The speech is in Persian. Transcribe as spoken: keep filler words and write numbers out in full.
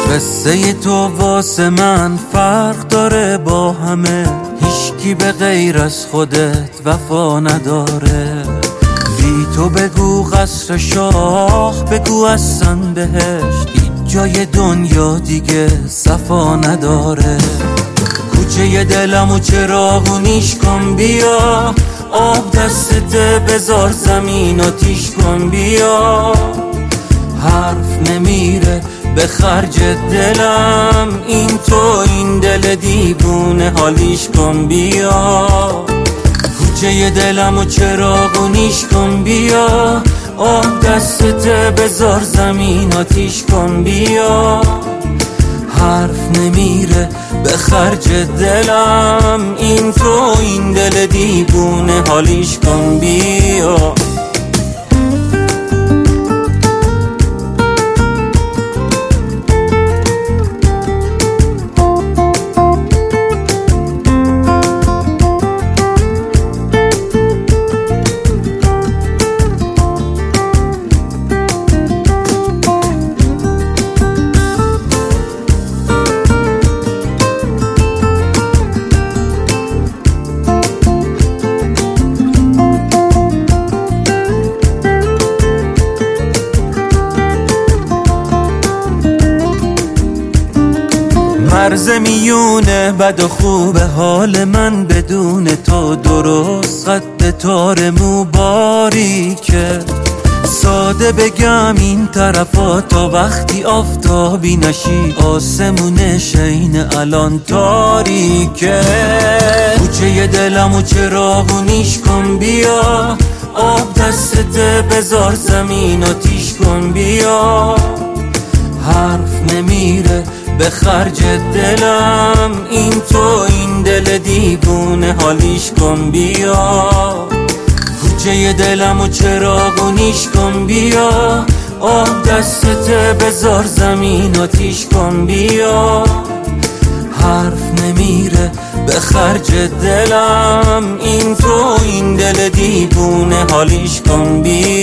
قصه تو واسه من فرق داره با همه، هیچکی به غیر از خودت وفا نداره. بی تو بگو قصر شاه، بگو اصلا بهشت، هیچ جای دنیا دیگه صفا نداره. کوچه دلمو چراغونیش کن بیا، آب دستت بذار زمین آتیش کن بیا. حرف نمیره به خرج دلم، این تو این دل دیوونه حالیش کن بیا. کوچه دلمو چراغونیش کن بیا، آب دستت بذار زمین آتیش کن بیا. حرف نمیره به خرج دلم، این تو این دل دیوونه حالیش کن بیا. مرز میونه بد و خوب حال من بدون تو درست، قد تار مو باریکه. ساده بگم این طرفا تا وقتی آفتابی نشی، آسمون شین الان تاریکه. کوچه دلمو چراغونیش کن بیا، آب دستت بذار زمین آتیش کن بیا. حرف نمیره به خرج دلم، این تو این دل دیوونه حالیش کن بیا. کوچه دلمو چراغونیش کن بیا، آب دستت بذار زمین آتیش کن بیا. حرف نمیره به خرج دلم، این تو این دل دیوونه حالیش کن بیا.